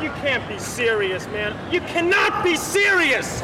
You can't be serious, man. You cannot be serious!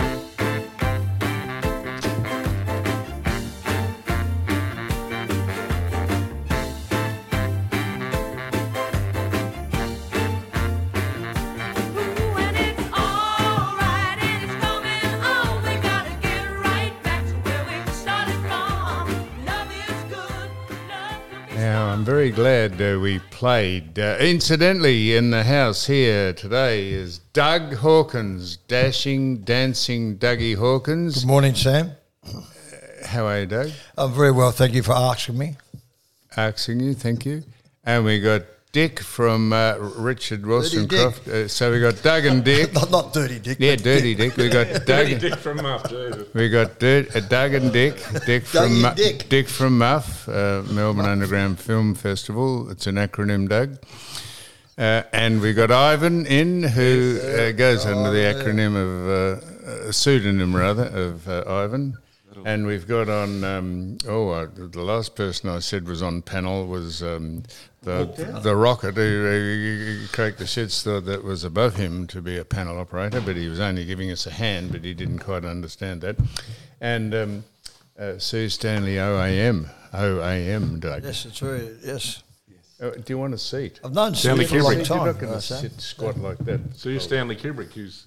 I'm very glad we played. Incidentally, in the house here today is Doug Hawkins, dashing, dancing Dougie Hawkins. Good morning, Sam. How are you, Doug? I'm very well, thank you for asking me. Asking you, thank you. And we got Dick from Richard Wollstonecroft. So we got Doug and Dick. not Dirty Dick. Yeah, Dirty Dick. We got Doug. Dirty Dick from Muff, too. We got Doug and Dick. Dick from Muff, Melbourne Underground Film Festival. It's an acronym, Doug. And we got Ivan in, who goes under the acronym of pseudonym rather of Ivan. And we've got on, the last person I said was on panel was the Rocket, who cracked the shits, thought that was above him to be a panel operator, but he was only giving us a hand, but he didn't quite understand that. And Sue Stanley, OAM, Doug. Yes, it's very, yes. Do you want a seat? I've known Stanley Sue for a long Kubrick. time. You're not going to sit squat like that. Sue Stanley Kubrick, who's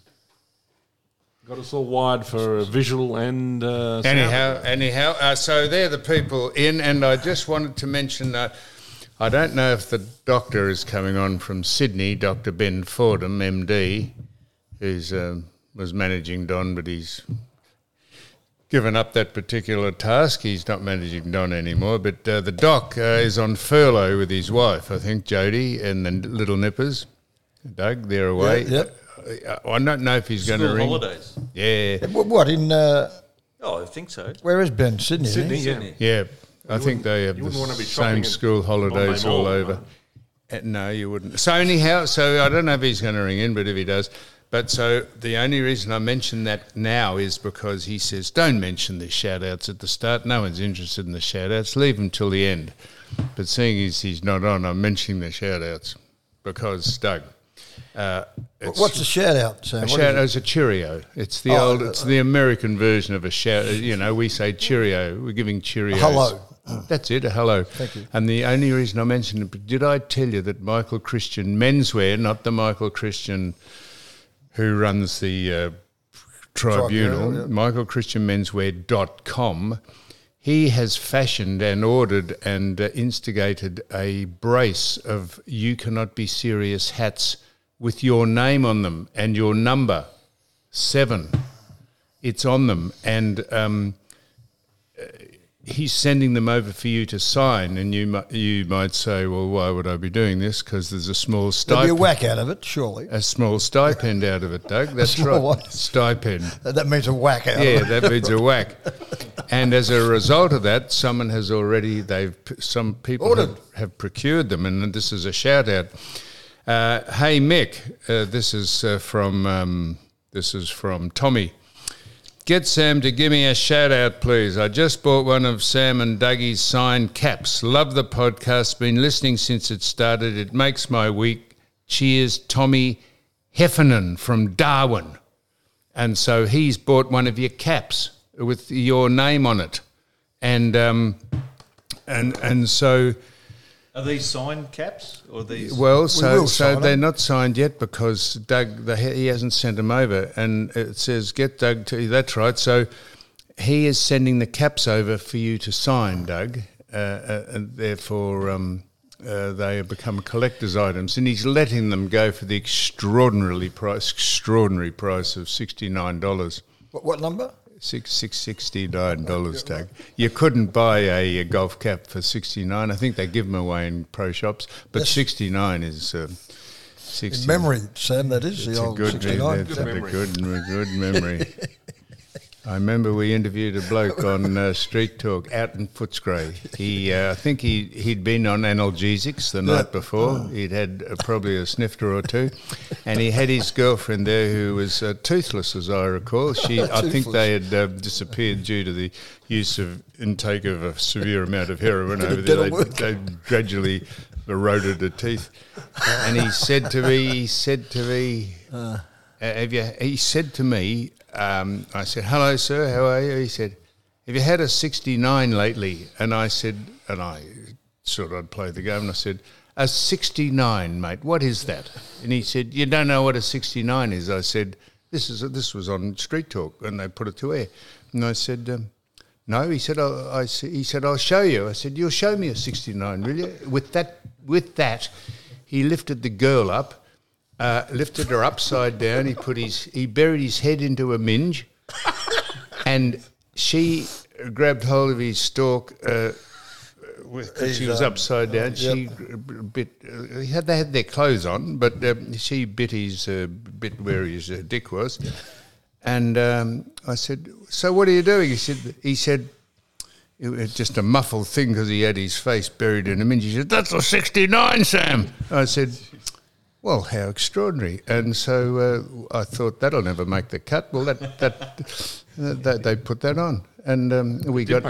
got us all wired for visual and sound. Anyhow, so they're the people in, and I just wanted to mention, I don't know if the doctor is coming on from Sydney, Dr. Ben Fordham, MD, who's was managing Don, but he's given up that particular task. He's not managing Don anymore, but the doc is on furlough with his wife, I think, Jody, and the little nippers. Doug, they're away. Yep. I don't know if he's going to ring. Holidays. Yeah. What, in, I think so. where is Ben? Sydney? Sydney, isn't he? yeah. Yeah, I think they have you the wouldn't want to be same shopping school holidays Bombay all Mall, over. no. No, you wouldn't. So anyhow, I don't know if he's going to ring in, but if he does. But so the only reason I mention that now is because he says, don't mention the shout-outs at the start. No one's interested in the shout-outs. Leave them till the end. But seeing as he's not on, I'm mentioning the shout-outs because, Doug, What's a shout-out, Sam? a shout-out is a Cheerio. It's the it's the American version of a shout. You know, we say Cheerio. We're giving Cheerios. Hello. That's it, a hello. Thank you. And the only reason I mentioned it, did I tell you that Michael Christian Menswear, not the Michael Christian who runs the Tribunal, yeah. michaelchristianmenswear.com, he has fashioned and ordered and instigated a brace of You Cannot Be Serious hats with your name on them and your number, 7. It's on them. And he's sending them over for you to sign, and you might say, well, why would I be doing this? Because there's a small There'll be stipend. a whack out of it, surely. A small stipend out of it, Doug. That's small right. what? Stipend. That means a whack out Yeah, of it. that means a whack. And as a result of that, someone has already, some people have procured them, and this is a shout out. Hey Mick, this is from Tommy. Get Sam to give me a shout out, please. I just bought one of Sam and Dougie's signed caps. Love the podcast. Been listening since it started. It makes my week. Cheers, Tommy Heffernan from Darwin. And so he's bought one of your caps with your name on it. And so... Are these signed caps or these? Well, will so sign they're them. not signed yet because Doug, he hasn't sent them over, and it says get Doug to. That's right. So he is sending the caps over for you to sign, Doug, and therefore they become collector's items, and he's letting them go for the extraordinary price of $69. What number? $69, Doug. You couldn't buy a golf cap for $69. I think they give them away in pro shops, but $69 is 60. In memory, Sam, that is It's the a old good 69. That's a good memory. I remember we interviewed a bloke on Street Talk out in Footscray. I think he'd been on analgesics the night before. He'd had probably a snifter or two, and he had his girlfriend there who was toothless, as I recall. I think they had disappeared due to the use of intake of a severe amount of heroin over there. They gradually eroded her teeth. And he said to me, I said, hello, sir, how are you? He said, have you had a 69 lately? And I said, and I thought I'd play the game, and I said, a 69, mate, what is that? And he said, you don't know what a 69 is? I said, this was on Street Talk, and they put it to air. And I said, no. He said, he said, I'll show you. I said, you'll show me a 69, will you? With that, he lifted the girl up, lifted her upside down. He buried his head into a minge, and she grabbed hold of his stalk. Because she was upside down, she bit. They had their clothes on, but she bit his bit where his dick was. And I said, "So what are you doing?" He said, it was just a muffled thing because he had his face buried in a minge. He said, "That's a 69, Sam." I said, "Well, how extraordinary!" And so I thought that'll never make the cut. Well, that they put that on. And we got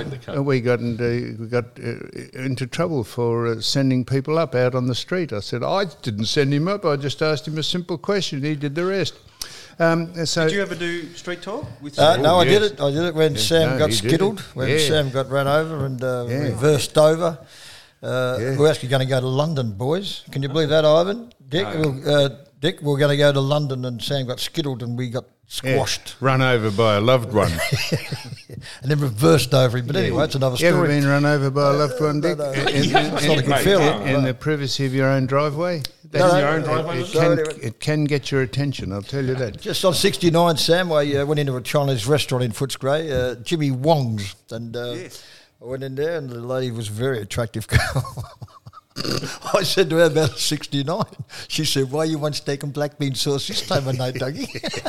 into trouble for sending people up out on the street. I said, I didn't send him up. I just asked him a simple question. He did the rest. So did you ever do Street Talk? With no, I did it. I did it when Sam got skittled, when Sam got run over and reversed over. We're actually going to go to London, boys. Can you believe that, Ivan? Dick, we're going to go to London, and Sam got skittled and we got squashed. Run over by a loved one. And then reversed over him. But anyway, it's another story. You ever been run over by a loved one, Dick? It's not a good feeling. In the privacy of your own driveway? It can get your attention, I'll tell you that. Just on 69, Sam, I went into a Chinese restaurant in Footscray, Jimmy Wong's, and I went in there and the lady was a very attractive girl. I said to her about 69. She said, "Why you want steak and black bean sauce this time of night, Dougie?"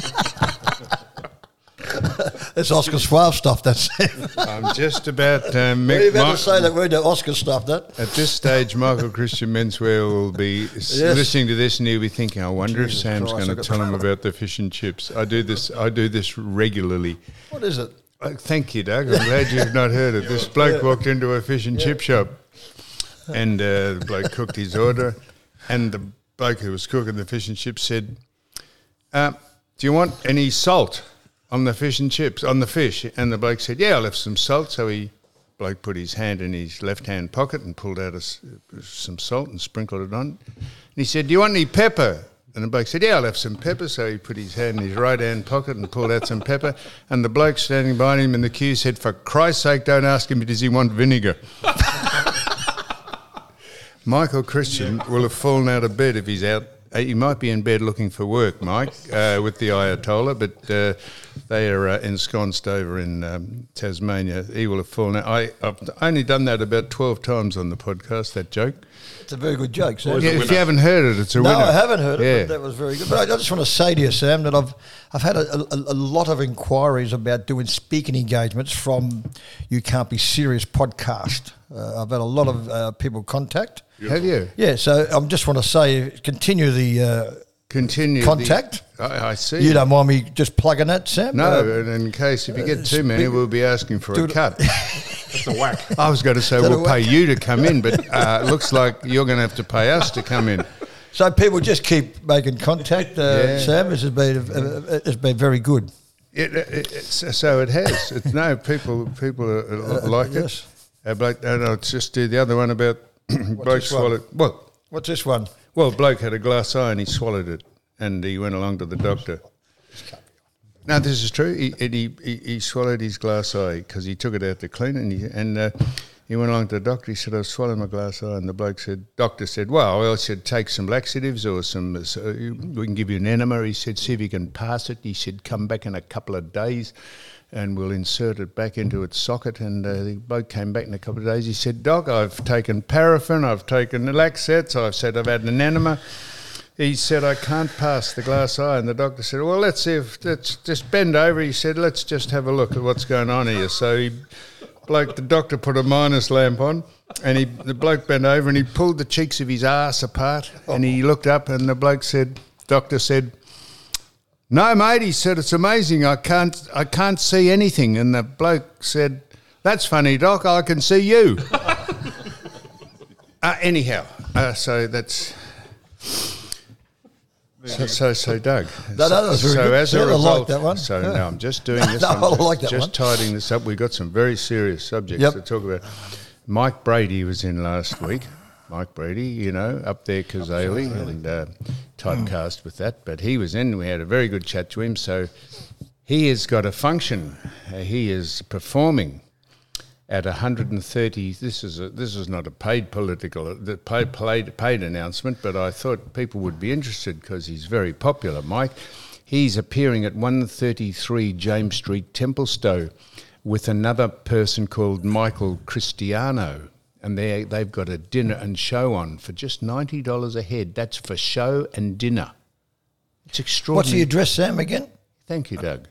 That's Oscar Suave stuff, that's I'm just about to to say that word, Oscar stuff, that. At this stage, Michael Christian Menswear will be listening to this and he'll be thinking, I wonder if Sam's going to tell him about the fish and chips. I do this regularly. What is it? Thank you, Doug. I'm glad you've not heard it. This bloke walked into a fish and chip shop. And the bloke cooked his order, and the bloke who was cooking the fish and chips said, "Do you want any salt on the fish and chips, on the fish?" And the bloke said, "Yeah, I'll have some salt." So bloke put his hand in his left-hand pocket and pulled out some salt and sprinkled it on. And he said, "Do you want any pepper?" And the bloke said, "Yeah, I'll have some pepper." So he put his hand in his right-hand pocket and pulled out some pepper. And the bloke standing behind him in the queue said, "For Christ's sake, don't ask him, does he want vinegar?" Michael Christian will have fallen out of bed if he's out. He might be in bed looking for work, Mike, with the Ayatollah, but they are ensconced over in Tasmania. He will have fallen out. I've only done that about 12 times on the podcast, that joke. It's a very good joke, Sam. Yeah, if you haven't heard it, it's a winner. No, I haven't heard it, but that was very good. But I just want to say to you, Sam, that I've had a lot of inquiries about doing speaking engagements from You Can't Be Serious podcast. I've had a lot of people contact. Have you? Yeah, so I just want to say, continue the contact. I see. You don't mind me just plugging that, Sam? No, and in case if you get too many, we'll be asking for a cut. That's a whack. I was going to say we'll pay you to come in, but it looks like you're going to have to pay us to come in. So people just keep making contact, Sam. This has been very good. So it has. People like it. And I'll just do the other one about bloke swallowed. Well, what's this one? Well, bloke had a glass eye and he swallowed it, and he went along to the doctor. No, this is true. He swallowed his glass eye because he took it out to clean it, and he went along to the doctor. He said, "I've swallowed my glass eye," and the doctor said, "Well, I should take some laxatives or we can give you an enema." He said, "See if you can pass it." He said, "Come back in a couple of days and we'll insert it back into its socket." And the bloke came back in a couple of days. He said, "Doc, I've taken paraffin, I've taken the Laxets, I've said I've had an enema." He said, "I can't pass the glass eye." And the doctor said, "Well, let's just bend over." He said, "Let's just have a look at what's going on here." So the doctor put a minus lamp on, and the bloke bent over and he pulled the cheeks of his arse apart, and he looked up, and the doctor said, "No, mate," he said, "it's amazing. I can't see anything." And the bloke said, "That's funny, Doc. I can see you." Anyhow, So that's... So Doug. That's very good. As a I result, like that one. So Yeah. now I'm just doing this. No, I'm I like that just one. tidying this up. We've got some very serious subjects Yep. to talk about. Mike Brady was in last week. Mike Brady, up there, Kazali, and typecast with that. But he was in. We had a very good chat to him. So he has got a function. He is performing at 130. This is not a paid paid announcement, but I thought people would be interested because he's very popular, Mike. He's appearing at 133 James Street, Templestowe, with another person called Michael Cristiano, and they've got a dinner and show on for just $90 a head. That's for show and dinner. It's extraordinary. What's the address, Sam, again? Thank you, Doug.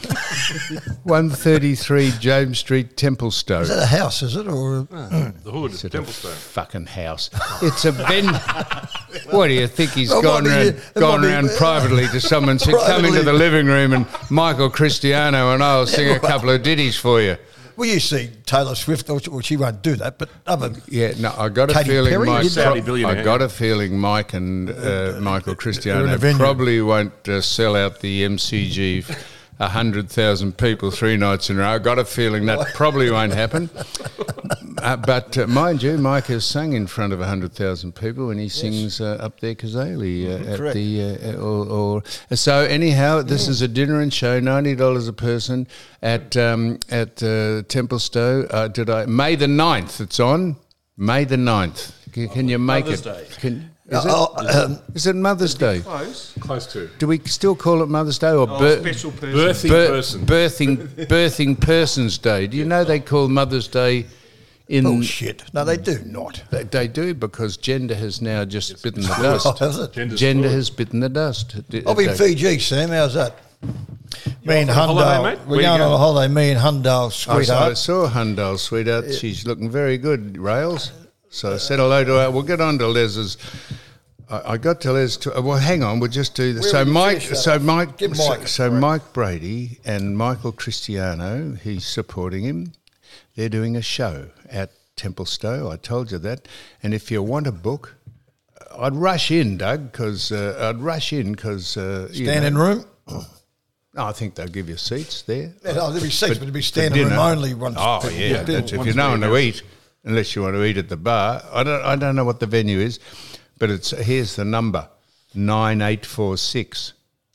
133 James Street, Templestowe. Is that a house, is it? Or The hood, It's a Templestowe. fucking house. It's a venue. What do you think he's Well, gone it might be- around privately to someone and said, come into the living room and Michael Cristiano and I'll sing a couple of ditties for you. well, you see Taylor Swift, well, she won't do that, but other... Yeah, no, I got a Katy feeling Perry Mike. did that? Saudi billionaire, I got a feeling Mike and Michael They're in Cristiano a venue. probably won't sell out the MCG. 100,000 people 3 nights in a row. I got a feeling that probably won't happen. But mind you, Mike has sung in front of 100,000 people when he sings up there Kazali at Correct. the so anyhow, this is a dinner and show, $90 a person at Templestowe. May the 9th? It's on May the 9th. Can you make Mother's it? Day. Is it Mother's Day? Close. Close to. Do we still call it Mother's Day or Special person. Birthing person. birthing Persons Day? Do you know they call Mother's Day in... Bullshit. No, they do not. They do because gender has now just bitten the dust. Oh, has it? Gender has bitten the dust. I'll be in Fiji, Sam. How's that? Me and on holiday, mate? Hundale. Where We're you going on going? a holiday. Me and Hundale, I sweetheart. saw Hundale, sweetheart. She's looking very good, Rails. So I said hello to her. We'll get on to Les's. I got to Les. Well, hang on. We'll just do this. Where will you finish that? Give Mike. So Mike Brady and Michael Cristiano, he's supporting him. They're doing a show at Templestowe. I told you that. And if you want a book, I'd rush in, Doug, because Standing room. I think they'll give you seats there. Yeah, no, there'll be seats, but it'll be for standing room dinner. only. Once Oh yeah, that's if once you're no one there, to yes. eat, unless you want to eat at the bar. I don't know what the venue is, but here's the number 9846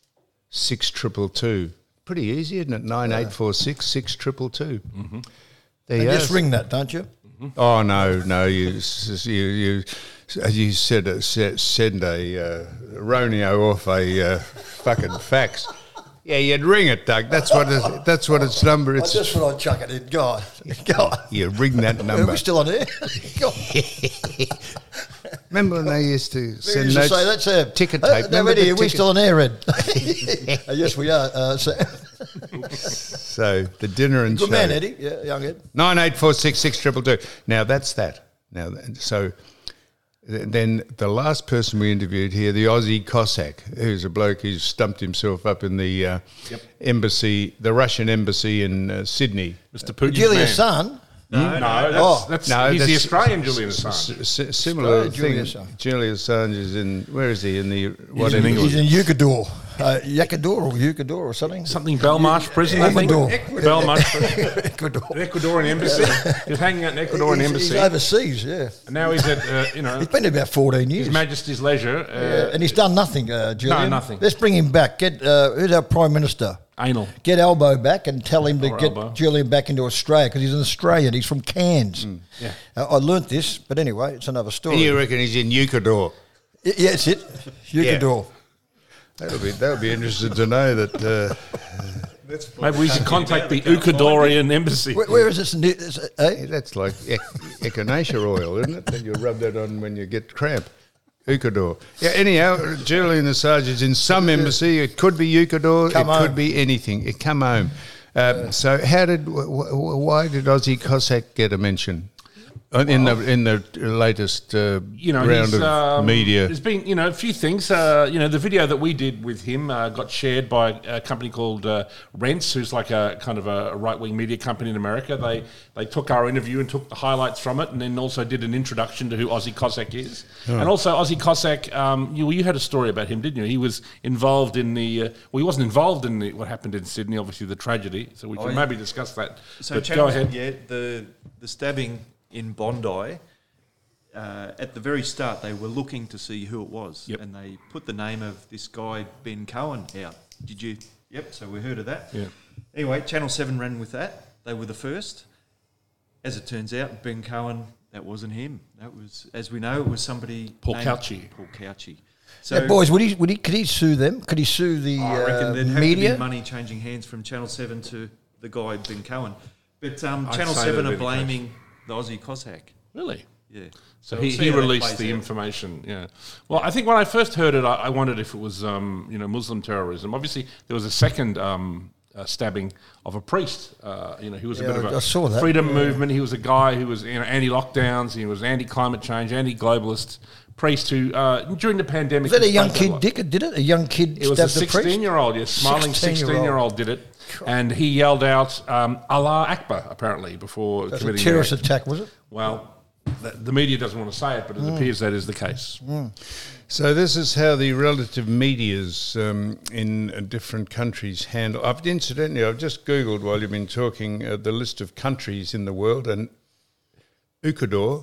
6222. Pretty easy, isn't it? 9846 6222. There And you just go. ring that, don't you? Oh no! You said send a Roneo off a fucking fax. Yeah, you'd ring it, Doug. That's what its number. I It's just thought I'd chuck it in. Go on. Go on. you ring that Are number. we still on air? Go on. Remember when they used to We send used to notes? say that's a ticket tape. No, Remember the Eddie, are we ticket- still on air, Ed? Yes, we are. So the dinner and Good show. man, Eddie. Yeah, young Ed. 9846 6222. Now that's that. Now so then the last person we interviewed here, the Aussie Cossack, who's a bloke who's stumped himself up in the embassy, the Russian embassy in Sydney. Mr. Putin's Julius man. Son. No, that's No, he's the that's Australian Julian Assange. Similar Julius thing. Assange. Julius Assange is in. Where is he? In the what? in England. He's in Ecuador. Ecuador or something. Something Belmarsh prison, I think. Ecuador. Belmarsh prison. Ecuador. An Ecuadorian embassy. He was hanging out in Ecuadorian He's embassy. overseas, yeah. And now he's at, He's been there about 14 years. His Majesty's leisure. And he's done nothing, Julian. nothing. Let's bring him back. Get who's our Prime Minister? Anal. Get Albo back and tell him to Or get Albo. Julian back into Australia because he's an Australian. He's from Cairns. Yeah. I learnt this, but anyway, it's another story. And you reckon he's in Ecuador? Yeah, that's it. Ecuador. They'll be interested to know that. Maybe we should contact the Ecuadorian embassy. Where is this? That's like echinacea oil, isn't it? That you rub that on when you get cramp. Ecuador. Yeah. Anyhow, Julian Assange is in some embassy. It could be Ecuador. Come it could home. be anything. It come home. So, why did Aussie Cossack get a mention? In the latest round of media. There's been, a few things. The video that we did with him got shared by a company called Rents, who's like a kind of a right-wing media company in America. They took our interview and took the highlights from it, and then also did an introduction to who Ozzy Cossack is. Oh. And also Ozzy Cossack, you had a story about him, didn't you? He was involved in he wasn't involved in what happened in Sydney, obviously the tragedy. So we can maybe discuss that. So but go ahead. Yeah, the stabbing in Bondi, at the very start, they were looking to see who it was. Yep. And they put the name of this guy, Ben Cohen, out. Did you? Yep, so we heard of that. Yeah. Anyway, Channel 7 ran with that. They were the first. As it turns out, Ben Cohen, that wasn't him. That was, as we know, it was somebody Paul named Cauchi. Paul Cauchi. So, boys, could he sue them? Could he sue the I reckon there'd have media? to be money changing hands from Channel 7 to the guy, Ben Cohen. But Channel say 7 that'd are be the blaming the Aussie Cossack. Really? Yeah. So we'll see he how that released plays the out. information, yeah. Well, I think when I first heard it, I wondered if it was, Muslim terrorism. Obviously, there was a second stabbing of a priest. He was a bit of I saw a that. freedom movement. He was a guy who was anti-lockdowns. He was anti-climate change, anti-globalist priest who, during the pandemic... Was that a young spoke kid, Dick? Did it? A young kid It was a stabbed the priest? 16-year-old, yes, smiling 16-year-old did it. And he yelled out, Allah Akbar, apparently, before That's a committing terrorist the act. attack, was it? Well, the media doesn't want to say it, but it appears that is the case. So this is how the relative medias in different countries handle... I've just Googled while you've been talking the list of countries in the world, and Ecuador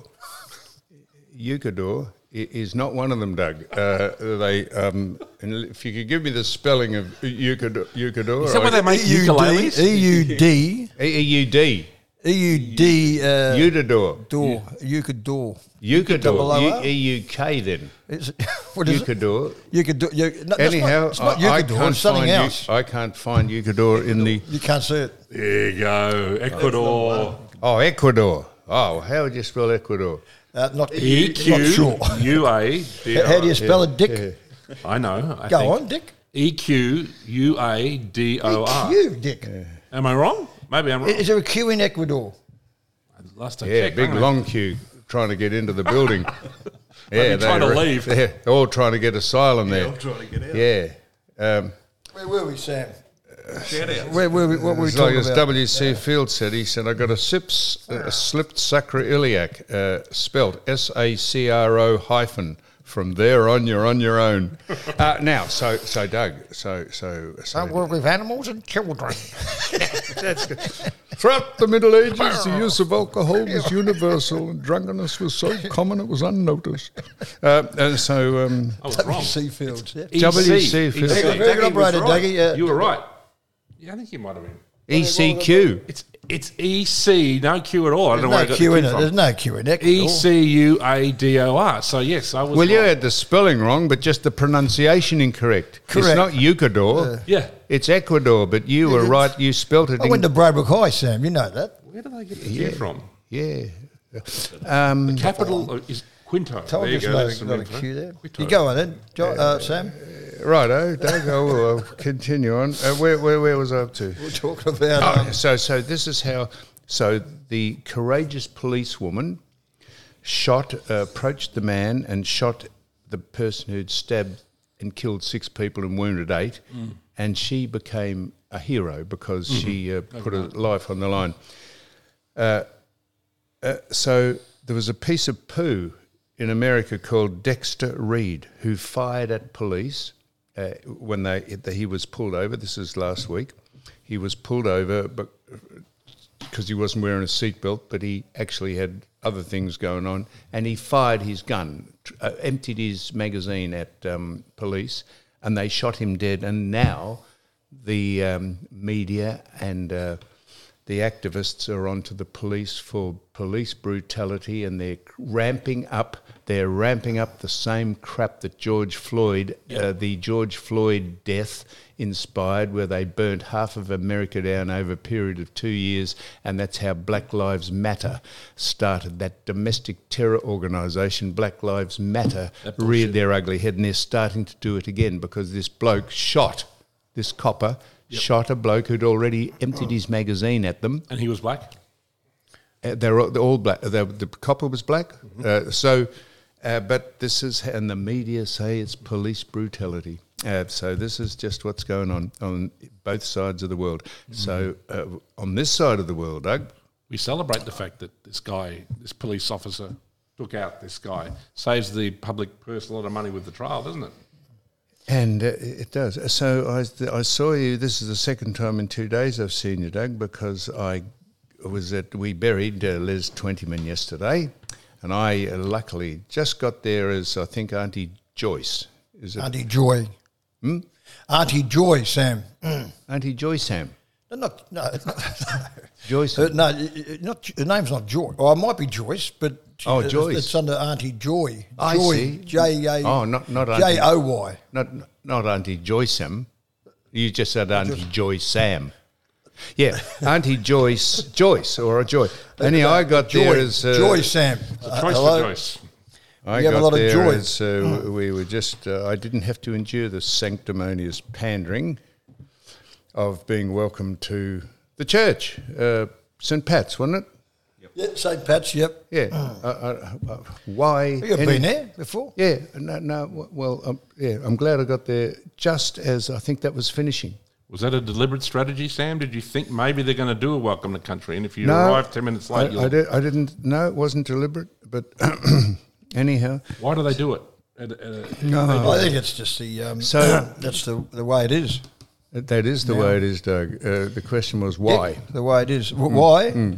is not one of them, Doug. And if you could give me the spelling of Ecuador... Is that where they make ukuleles? EUD. Door. Ecuador. Ecuador. EUK then. What is Ecuador. Ecuador. Anyhow, it's not Ecuador, it's something else. I can't find Ecuador in the... You can't see it. There you go, Ecuador. Oh, Ecuador. Oh, how would you spell Ecuador? Not sure. EQUADOR. How do you spell it, Dick? I know. Go on, Dick. EQUADOR. You, Dick. Am I wrong? Maybe I'm wrong. Is there a queue in Ecuador? Last I Yeah, checked, big aren't long queue trying to get into the building. Maybe trying to leave. They're all trying to get asylum there. all trying to get out. Yeah. Where were we, Sam? Shout out. What were we It's like talking as about? W.C. Field said, he said, I got a slipped sacroiliac, spelt SACRO hyphen. From there on, you're on your own. Now, so Doug, so Don't work with animals and children. that's good. Throughout the Middle Ages, the use of alcohol was universal, and drunkenness was so common it was unnoticed. And so, I was wrong. W.C. Fields. Yeah. W.C. Fields. Very good operator, Dougie. You were right. Yeah, I think you might have been. ECQ. It's EC, no Q at all. I don't know where I There's got no Q the in Q it. from. There's no Q in Ecuador. ECUADOR. So yes, I was. Well, you wrong. had the spelling wrong, but just the pronunciation incorrect. It's Correct. not Ecuador. Yeah. It's Ecuador, but you were right. You spelt it. I went to Braybrook High, Sam. You know that. Where did they get the Q from? Yeah. The capital is Quinto. Told There you you go. there's There's some not a info. Q there. Quito. You go on then, Sam. Righto, Doug. I'll continue on. Where was I up to? We're talking about. So this is how. So the courageous policewoman approached the man and shot the person who'd stabbed and killed 6 people and wounded 8, and she became a hero because she put her life on the line. So there was a piece of poo in America called Dexter Reed who fired at police when he was pulled over. This is last week. He was pulled over because he wasn't wearing a seatbelt, but he actually had other things going on, and he fired his gun, emptied his magazine at police, and they shot him dead. And now the media and the activists are onto the police for police brutality, and they're ramping up the same crap that George Floyd, the George Floyd death inspired, where they burnt half of America down over a period of 2 years, and that's how Black Lives Matter started. That domestic terror organisation, Black Lives Matter, reared their ugly head, and they're starting to do it again because this bloke shot a bloke who'd already emptied his magazine at them. And he was black? They're all black. The copper was black. But this is, and the media say it's police brutality. So this is just what's going on both sides of the world. So on this side of the world, Doug, we celebrate the fact that this police officer took out this guy, saves the public purse a lot of money with the trial, doesn't it? And it does. So I saw you. This is the second time in 2 days I've seen you, Doug, because we buried Les Twentyman yesterday, and I luckily just got there as, I think, Auntie Joyce. Is it? Auntie Joy. Auntie Joy, Sam. Auntie Joy, Sam. No. Joyce. Her name's not Joy. Or it might be Joyce, but Joyce. It's under Auntie Joy. I see. J-A. Oh, not Auntie J-O-Y. Not Auntie Joy Sam. You just said Auntie Joy Sam. Yeah, Auntie Joyce or a Joy. Anyhow, I got there as Joy Sam. Choice for Joyce. I got lot there of joy. We were just. I didn't have to endure the sanctimonious pandering of being welcomed to the church, St. Pat's, wasn't it? Yeah, St. Pat's. Yep. Yeah. Why? You've been there before? Yeah. No. Well, yeah. I'm glad I got there just as I think that was finishing. Was that a deliberate strategy, Sam? Did you think maybe they're going to do a welcome to country, and if you arrived 10 minutes late, I didn't. No, it wasn't deliberate. But anyhow, why do they do it? I think it's just the. That's the way it is. That is the way it is, Doug. The question was why. Yeah, the way it is. Why?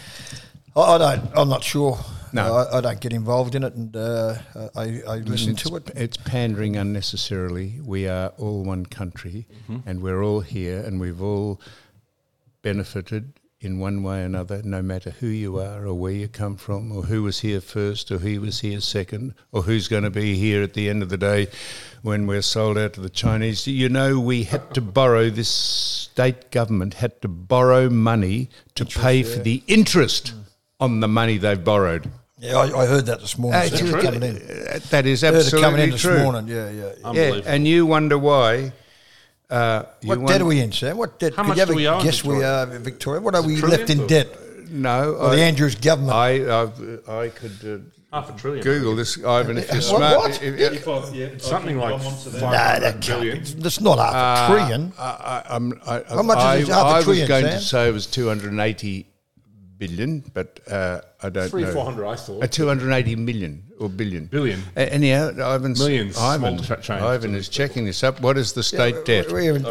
I'm not sure. No, I don't get involved in it, and I listen to it. It's pandering unnecessarily. We are all one country, and we're all here, and we've all benefited in one way or another, no matter who you are or where you come from, or who was here first or who was here second, or who's going to be here at the end of the day when we're sold out to the Chinese. You know, we had to borrow, this state government had to borrow money to pay for the interest on the money they've borrowed. Yeah, I heard that this morning. Coming in. That is absolutely coming in true. This morning. Yeah. And you wonder why. What debt are we in, Sam? What debt? How much do we owe? Guess we are in Victoria. What are we left in debt? No, the Andrews government. I could $500 billion. Google this, Ivan, if you're smart. What? It's something like $500 billion. That's not half a trillion. How much is half a trillion, I was going Sam? to say it was 280 billion, but I don't 300 know. 400, I thought. 280 million or billion. Billion. Anyhow, Millions. Ivan is checking this up. What is the state debt?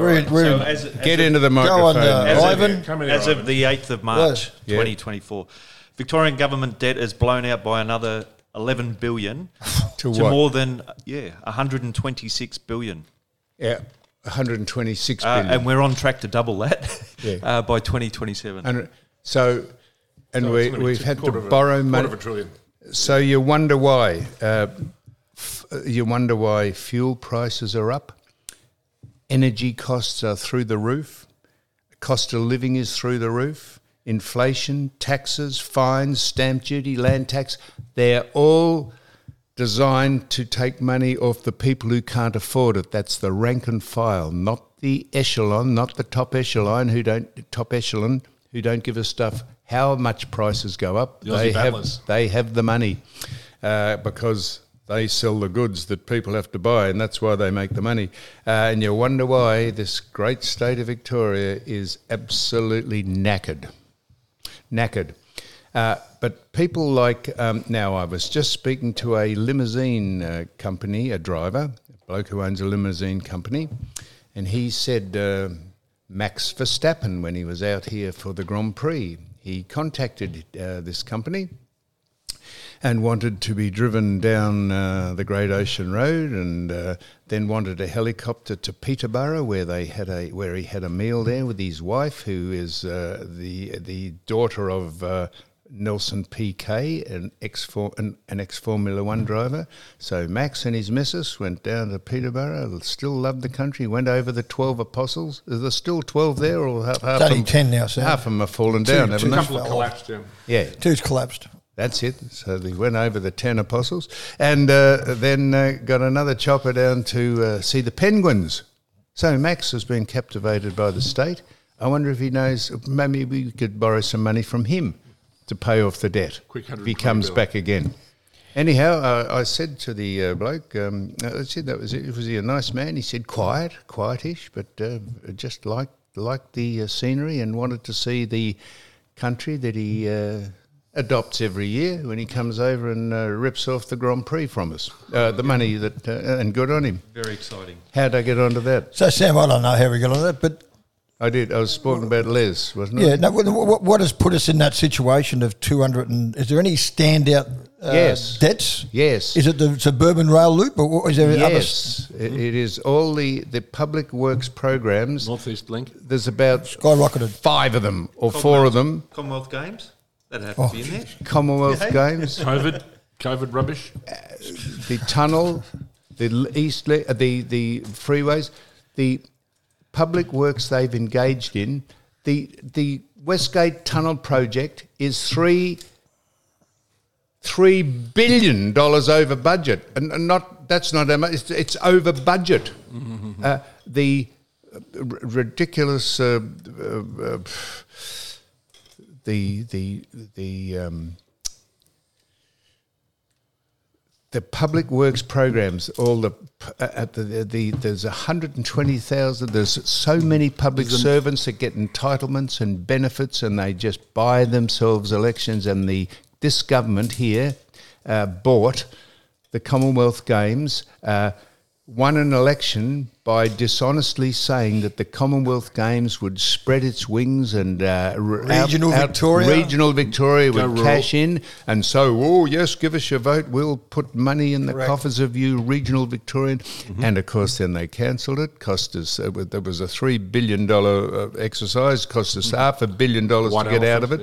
Get into the microphone. Go on, Ivan. As of the 8th of March, 2024, Victorian government debt is blown out by another 11 billion to more than 126 billion. Yeah, 126 billion. And we're on track to double that by 2027. And we've had to borrow money. $250 billion. So you wonder why. You wonder why fuel prices are up, energy costs are through the roof, cost of living is through the roof, inflation, taxes, fines, stamp duty, land tax, they're all designed to take money off the people who can't afford it. That's the rank and file, not the echelon, not the top echelon who don't give a stuff how much prices go up. They have the money because they sell the goods that people have to buy, and that's why they make the money. And you wonder why this great state of Victoria is absolutely knackered. But people like, now I was just speaking to a limousine company, a driver, a bloke who owns a limousine company, and he said Max Verstappen, when he was out here for the Grand Prix, he contacted this company and wanted to be driven down the Great Ocean Road, and then wanted a helicopter to Peterborough, where he had a meal there with his wife, who is the daughter of Nelson Piquet, an ex-Formula One driver. So Max and his missus went down to Peterborough, still loved the country, went over the 12 apostles. Is there still 12 there? Or half it's only 10 now, sir. Half of them have fallen down, haven't they? A couple have collapsed, yeah. Two's collapsed. That's it. So they went over the 10 apostles, and then got another chopper down to see the penguins. So Max has been captivated by the state. I wonder if he knows, maybe we could borrow some money from him to pay off the debt. Quick if he comes bill. back again. Anyhow, I said to the bloke, I said that was it. Was he a nice man? He said quietish, but just liked the scenery and wanted to see the country that he adopts every year when he comes over and rips off the Grand Prix from us. The money that, and good on him. Very exciting. How'd I get onto that? So, Sam, I don't know how we got on that, but... I did. I was talking about Les, wasn't it? Yeah. No, what has put us in that situation of 200 and... Is there any standout debts? Yes. Is it the suburban rail loop or is there Yes. It is all the public works programs. Northeast Link. There's about... Skyrocketed. 5 of them or 4 of them. Commonwealth Games? That'd have to be in there. Commonwealth Games. COVID rubbish. The tunnel, the freeways, the public works they've engaged in. The Westgate Tunnel project is $3 billion over budget, and that's not how much. It's over budget. The ridiculous. The public works programs, all there's 120,000. There's so many public servants that get entitlements and benefits, and they just buy themselves elections. And this government here bought the Commonwealth Games, won an election by dishonestly saying that the Commonwealth Games would spread its wings and Regional Victoria would cash in, and so yes, give us your vote, we'll put money in the coffers of you regional Victorian. And of course then they cancelled it. Cost us there was a $3 billion exercise, cost us $500 million to get out of it.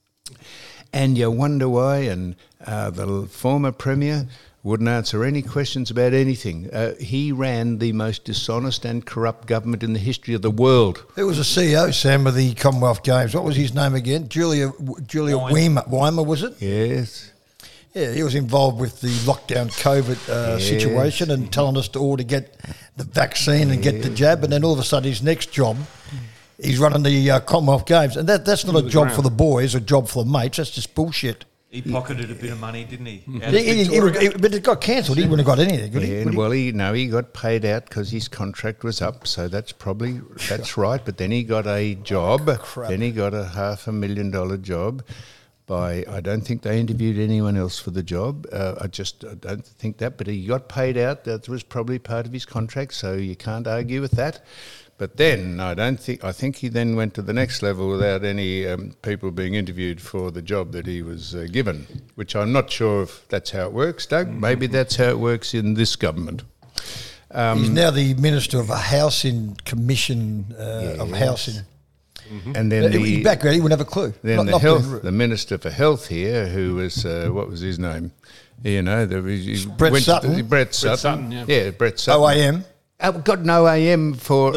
And you wonder why. And the former Premier wouldn't answer any questions about anything. He ran the most dishonest and corrupt government in the history of the world. Who was the CEO, Sam, of the Commonwealth Games? What was his name again? Julia Weimer, was it? Yes. Yeah, he was involved with the lockdown COVID situation and telling us all to get the vaccine and get the jab, and then all of a sudden his next job, he's running the Commonwealth Games. And that's not a job for the boys, a job for the mates. That's just bullshit. He pocketed a bit of money, didn't he? But it got cancelled. He wouldn't have got anything, could he? Well, he got paid out because his contract was up, so that's right. But then he got a job. Then he got a $500,000 job. I don't think they interviewed anyone else for the job. I don't think that. But he got paid out. That was probably part of his contract, so you can't argue with that. But then I think he then went to the next level without any people being interviewed for the job that he was given, which I'm not sure if that's how it works, Doug. Maybe that's how it works in this government. He's now the Minister of a Housing Commission of Housing. And then his background, he wouldn't have a clue. Then the Minister for Health here, who was, what was his name? You know, Brett Sutton. Brett Sutton, yeah, Brett Sutton. OAM. I've got no AM for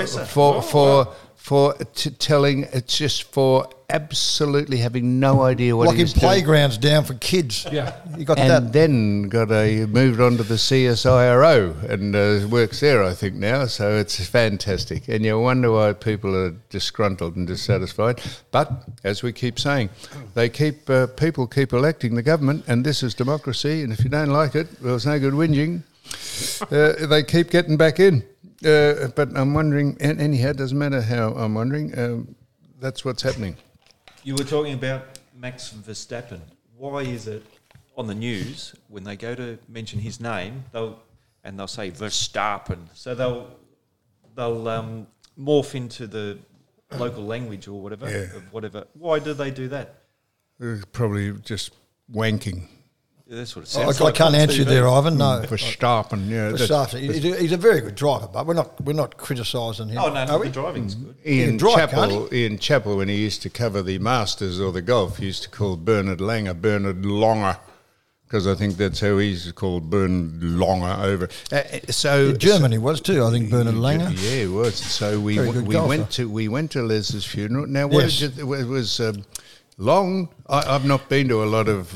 telling. It's just for absolutely having no idea what he was doing. Playgrounds down for kids. Yeah, you got and that. And then moved on to the CSIRO and works there, I think now. So it's fantastic, and you wonder why people are disgruntled and dissatisfied. But as we keep saying, people keep electing the government, and this is democracy. And if you don't like it, well, it's no good whinging. They keep getting back in. But I'm wondering, anyhow, it doesn't matter how I'm wondering, that's what's happening. You were talking about Max Verstappen. Why is it on the news, when they go to mention his name, they'll say Verstappen. So they'll morph into the local language or whatever. Yeah. Whatever. Why do they do that? Probably just wanking. Yeah, that's what it sounds I can't answer you there, Ivan. No, Verstappen. Yeah, Verstappen. He's a very good driver, but we're not criticising him. Oh no, the driving's good. Ian Chappell, when he used to cover the Masters or the golf, he used to call Bernard Langer Bernard Longer, because I think that's how he's called, Bernard Longer over. Germany was too, I think, Bernard Langer. Yeah, he was. So we went to Les's funeral. Now, it was long. I've not been to a lot of.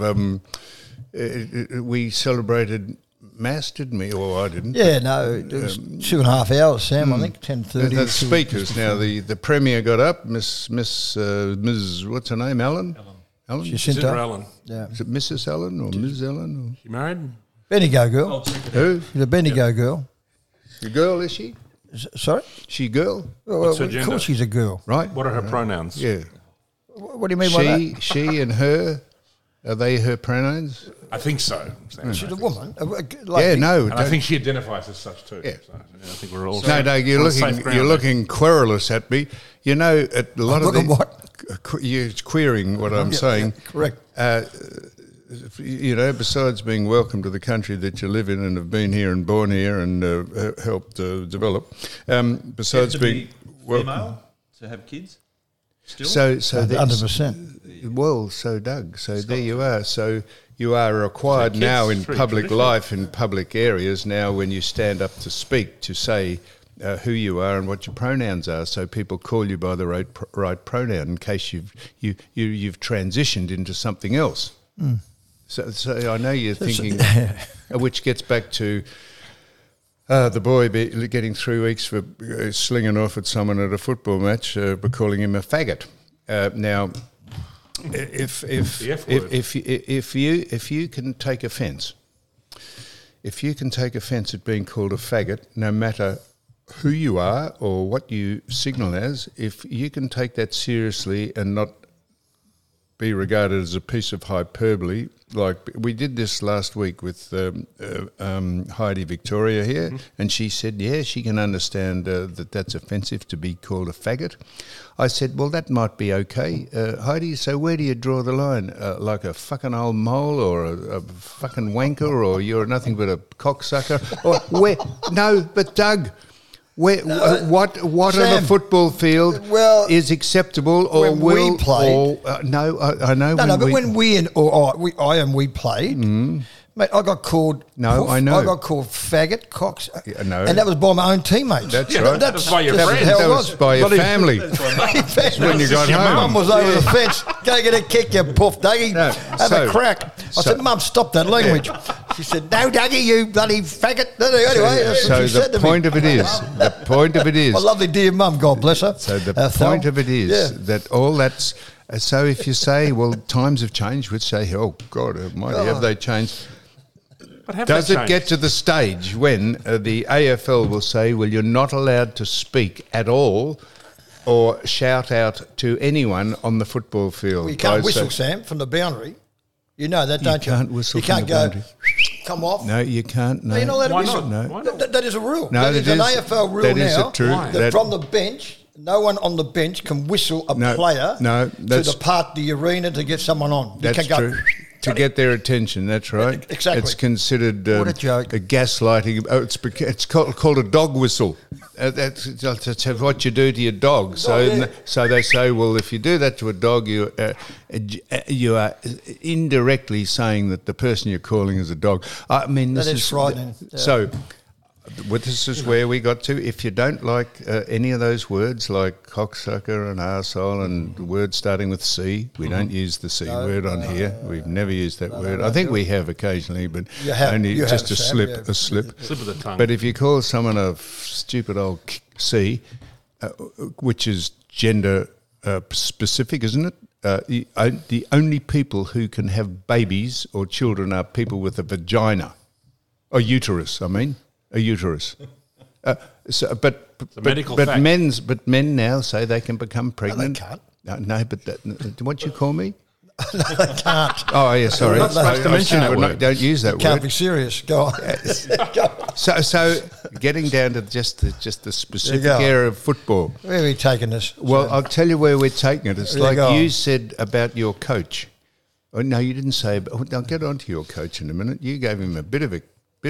We celebrated Mass, didn't we? Or I didn't. Yeah, no, it was 2.5 hours, Sam, I think, 10:30. The speakers, now the Premier got up, Miss, what's her name, Ellen? Ellen? Jacinta. Jacinta Allen. Yeah. Is it Mrs. Ellen or Ms. Ellen? You married? Bendigo girl. I'll check it out. Who? She's a Bendigo girl. A girl, is she? Sorry? She girl? Well, What's her of gender? course she's a girl. Right? What are her pronouns? Yeah. What do you mean by that? She and her, are they her pronouns? I think so. Sam. She's a woman. Yeah, no. And I think she identifies as such too. Yeah. So, I think we're all No, Doug, you're on safe looking, ground you're there. looking querulous at me. You know, a lot of looking what? You're querying what I'm saying. Yeah, correct. You know, besides being welcome to the country that you live in and have been here and born here and helped develop, besides To being be welcome. female to have kids. Still. So that's 100%. well. So Doug. So there you are. So you are required So kids, now in three public traditional. life, in public areas. Now, when you stand up to speak, to say who you are and what your pronouns are, so people call you by the right pronoun. In case you've transitioned into something else. So I know you're thinking, which gets back to. The boy getting 3 weeks for slinging off at someone at a football match, but calling him a faggot. Now, if you can take offence, at being called a faggot, no matter who you are or what you signal as, if you can take that seriously and not be regarded as a piece of hyperbole. Like we did this last week with Heidi Victoria here, and she said, yeah, she can understand that that's offensive to be called a faggot. I said, well, that might be okay, Heidi, so where do you draw the line? Like a fucking old mole or a fucking wanker, or you're nothing but a cocksucker? Or where? No, but Doug... what Sam, on a football field is acceptable, or when will we played, or no? I know. but when we played, mate, I got called. No, poof, I know. I got called faggot, cocks, Yeah, no. and that was by my own teammates. That's Yeah, right. that's by your just friends. how That it was by your family. That's when you got your home. Mum was over the fence. Go get a kick, you poof, Dougie. No, Have so- a crack. I said, Mum, stop that language. She said, no, Dougie, you bloody faggot. Anyway, that's So what she said the to me. point of it is, My lovely dear mum, God bless her. So the Thel. point of it is Yeah. that all that's. So if you say, well, times have changed, we'd say, oh God Almighty, have they changed? But have Does they it changed? get to the stage when the AFL will say, well, you're not allowed to speak at all or shout out to anyone on the football field? Well, you can't Guys whistle, say- Sam, from the boundary. You know that, don't you? can't whistle You from can't the go, boundary. come off. No, you can't. No, You're not allowed to Why whistle. not? No. Why not? That is a rule. No, that is an AFL rule that is now. a true- Why? That that- from the bench, no one on the bench can whistle a No, player no, to that's- the part of the arena to get someone on. You That's can go, true. To get their attention, that's right. Exactly. It's considered What a joke. a gaslighting. Oh, it's called a dog whistle. That's what you do to your dog. So, yeah. so they say, well, if you do that to a dog, you are indirectly saying that the person you're calling is a dog. I mean, this That is frightening. Yeah. So. Well, this is where we got to. If you don't like any of those words, like cocksucker and arsehole and words starting with C, we don't use the C word on here. We've never used that word. I think we have occasionally, but You have- only you just have, a Sam, slip, yeah. a slip. Slip of the tongue. But if you call someone a stupid old C, which is gender specific, isn't it? The only people who can have babies or children are people with a vagina, or uterus. I mean. A uterus. But medical fact. men now say they can become pregnant. can't. No, but what you call me? no, they can't. Oh, yeah, sorry. Not supposed to mention that word. Don't use that Can't be word. serious. Go on. So getting down to just the specific go. area of football. Where are we taking this? Well, I'll tell you where we're taking it. It's There you like go. you said about your coach. Oh, no, you didn't say. I'll get on to your coach in a minute. You gave him a bit of a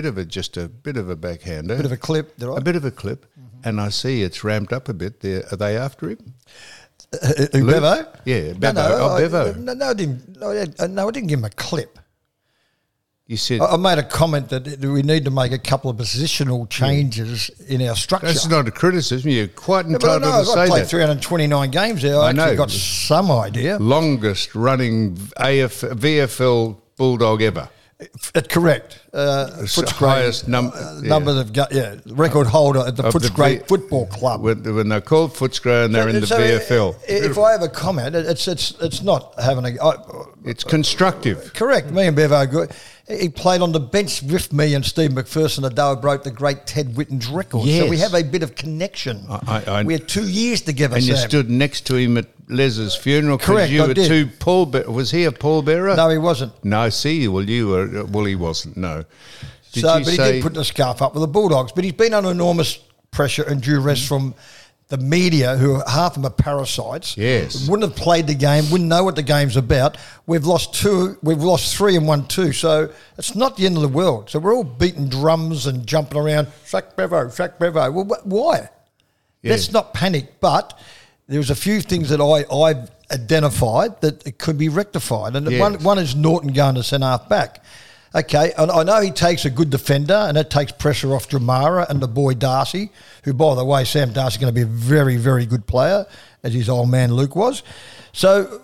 backhander. Bit of a clip, did I? A bit of a clip, and I see it's ramped up a bit there. Are they after him? Who, Bevo? Yeah, Bevo. Bevo. No, I didn't. No, I didn't give him a clip. You said I made a comment that we need to make a couple of positional changes in our structure. that's not a criticism. You're quite Yeah, but I entitled know, to I say played that. 329 games there. I I know. actually got some idea. Longest running VFL Bulldog ever. Correct. Highest numbers of record holder at the Footscray Football Club. When they're called Footscray and they're in the VFL. If I have a comment, it's not having it's constructive. Correct. Me and Bevo, he played on the bench with me and Steve McPherson the day I broke the great Ted Whitten's record. Yes. So we have a bit of connection. We had 2 years together, and Sam. you stood next to him at Les's funeral. Correct, you I were did. two was he a pallbearer? No, he wasn't. No, see, well, you were. Well, he wasn't. No. He did put the scarf up with the Bulldogs. But he's been under enormous pressure and duress from the media, who half of them are parasites. Yes. Wouldn't have played the game, wouldn't know what the game's about. We've lost 3 and won 2. So it's not the end of the world. So we're all beating drums and jumping around. Sack Bevo. Well, why? Yeah. Let's not panic. But there's a few things that I've identified that it could be rectified. And Yes. one is Norton going to centre-half back. Okay, and I know he takes a good defender, and that takes pressure off Jamara and the boy Darcy, who, by the way, Sam Darcy's going to be a very, very good player, as his old man Luke was. So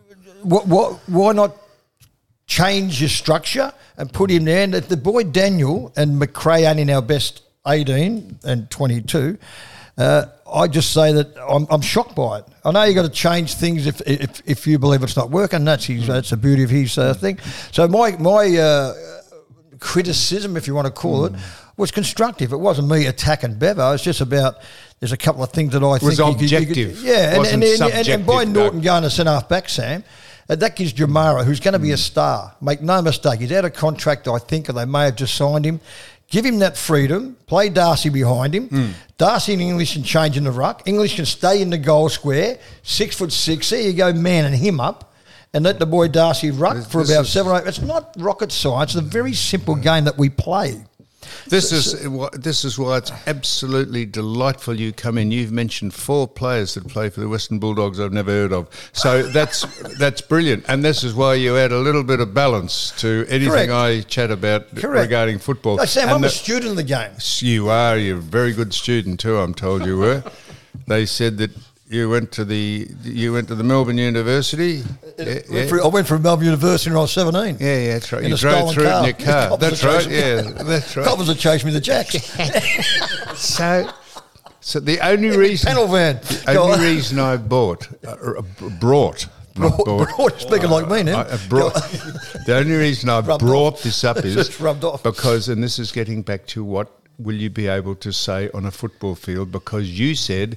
why not change your structure and put him there? And if the boy Daniel and McRae aren't in our best 18 and 22, I just say that I'm shocked by it. I know you got to change things if you believe it's not working. That's the beauty of his thing. So my criticism, if you want to call it, was constructive. It wasn't me attacking Bevo. It's just about there's a couple of things that I think was objective. And by Norton going to centre half back, Sam, that gives Jamara, who's going to be a star. Make no mistake, he's out of contract, I think, or they may have just signed him. Give him that freedom, play Darcy behind him. Darcy and English can change in the ruck. English can stay in the goal square, 6'6". There you go, manning him up, and let the boy Darcy ruck for about 7 or 8. It's not rocket science. It's a very simple game that we play. This is why it's absolutely delightful you come in. You've mentioned 4 players that play for the Western Bulldogs I've never heard of. So that's brilliant. And this is why you add a little bit of balance to anything Correct. I chat about regarding football. No, Sam, and I'm a student of the game. You are. You're a very good student too, I'm told you were. They said that you went to the Melbourne University. I went from Melbourne University when I was 17. Yeah, that's right. In You a drove stolen through car. it in your car. That's right. Yeah, that's right. Coppers had chased me the jacks. So the only reason Panel van. only reason I brought. Speaking like me now. The only reason I brought this up is Just rubbed off. because, and this is getting back to what will you be able to say on a football field, because you said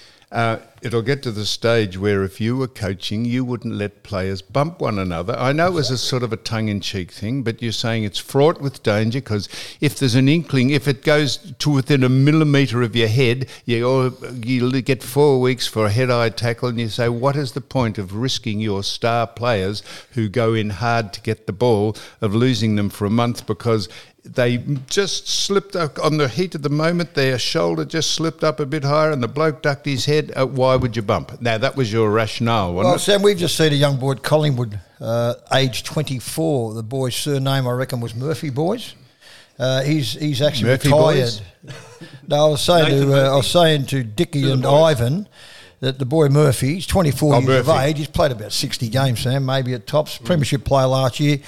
it'll get to the stage where if you were coaching, you wouldn't let players bump one another. I know it was a sort of a tongue-in-cheek thing, but you're saying it's fraught with danger because if there's an inkling, if it goes to within a millimetre of your head, you get 4 weeks for a head-eye tackle, and you say, what is the point of risking your star players who go in hard to get the ball, of losing them for a month because they just slipped up on the heat of the moment, their shoulder just slipped up a bit higher and the bloke ducked his head? Why would you bump? Now, that was your rationale, wasn't it? Sam, we've just seen a young boy at Collingwood, age 24. The boy's surname, I reckon, was Murphy Boys. He's actually Murphy retired. Boys? No, I was saying to Dickie and Ivan that the boy Murphy, he's 24 years of age. He's played about 60 games, Sam, maybe at tops. Premiership player last year.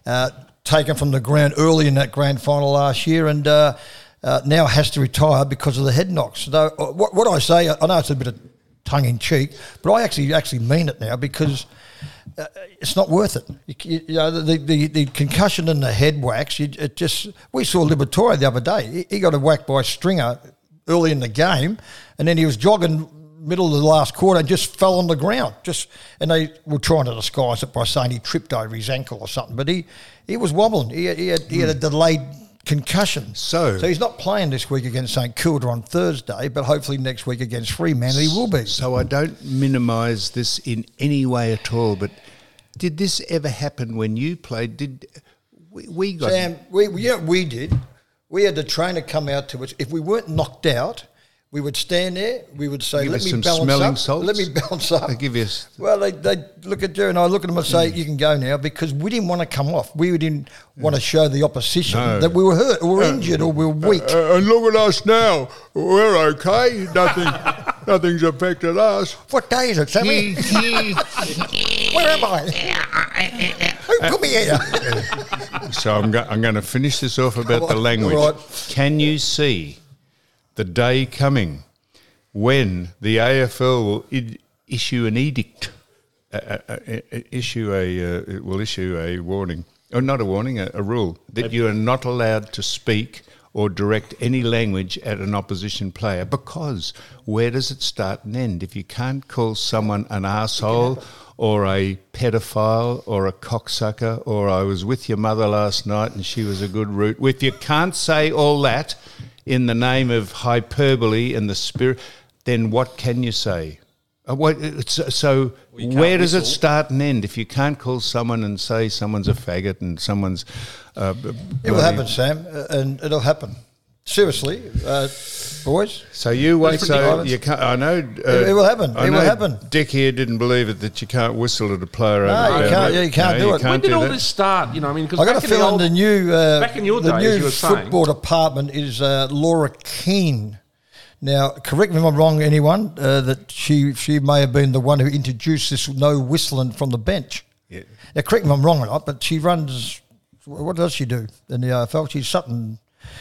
Taken from the ground early in that grand final last year, and now has to retire because of the head knocks. So what I say, I know it's a bit of tongue-in-cheek, but I actually mean it now, because it's not worth it. You know, the concussion and the head whacks, we saw Liberatore the other day. He got a whack by Stringer early in the game, and then he was jogging middle of the last quarter and just fell on the ground. And they were trying to disguise it by saying he tripped over his ankle or something, but he was wobbling. He had a delayed concussion. So he's not playing this week against St Kilda on Thursday, but hopefully next week against Fremantle he will be. So I don't minimise this in any way at all, but did this ever happen when you played? Did we got... Sam, we did. We had the trainer come out to us. If we weren't knocked out, we would stand there, we would say, let me balance up. Let me balance up. They give you... Well, they look at you and I look at them and say, you can go now, because we didn't want to come off. We didn't want to show the opposition that we were hurt or we were injured or we were weak. And look at us now. We're okay. Nothing. Nothing's affected us. What day is it, Sammy? Where am I? Who put me here? So I'm going to finish this off about the language. Right. Can you see the day coming when the AFL will issue an edict, it will issue a warning, or not a warning, a rule, that you are not allowed to speak or direct any language at an opposition player, because where does it start and end? If you can't call someone an arsehole or a pedophile or a cocksucker or I was with your mother last night and she was a good root, if you can't say all that in the name of hyperbole and the spirit, then what can you say? Where does it start and end if you can't call someone and say someone's a faggot and someone's... It will happen, Sam, and it'll happen. Seriously, boys. So you wait. So you can't. I know it will happen. It will happen. Dick here didn't believe it that you can't whistle at a player. No, you can't. You can't do it. When did all this start? You know, I mean, because I got a feeling the new back in your the day, new football department is Laura Keane. Now, correct me if I'm wrong, anyone, that she may have been the one who introduced this no whistling from the bench. Yeah. Now, correct me if I'm wrong or not, but she runs. What does she do in the AFL? She's something.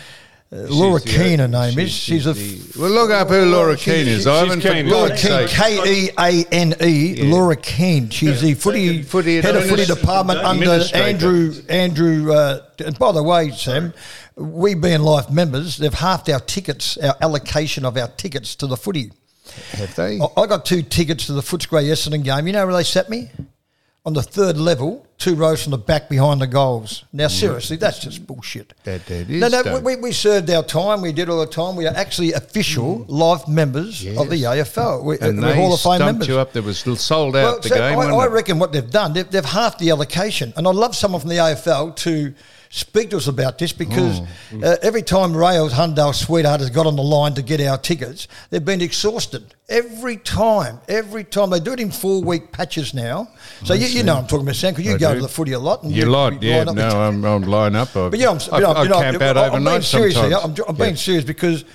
Laura Keane, her name is. She's well, look up who Laura Keane is, Ivan. Laura Keane, Keane, Laura Keane. She's the head of footy department under Andrew. And by the way, Sam, we being life members, they've halved our tickets, our allocation of our tickets to the footy. Have they? I got 2 tickets to the Footscray Essendon game. You know where they sat me? On the 3rd level, 2 rows from the back behind the goals. Now, seriously, that's just bullshit. That is. No, we served our time. We did all the time. We are actually official life members of the AFL. We're Hall of Fame members. You up. There was sold out the game. I reckon what they've done, they've halved the allocation. And I'd love someone from the AFL to speak to us about this, because every time Rails, Hundale, Sweetheart has got on the line to get our tickets, they've been exhausted. Every time. They do it in 4-week patches now. So you know I'm talking about, Sam, because you go to the footy a lot. And I'm line up. I camp out overnight sometimes. I'm being serious because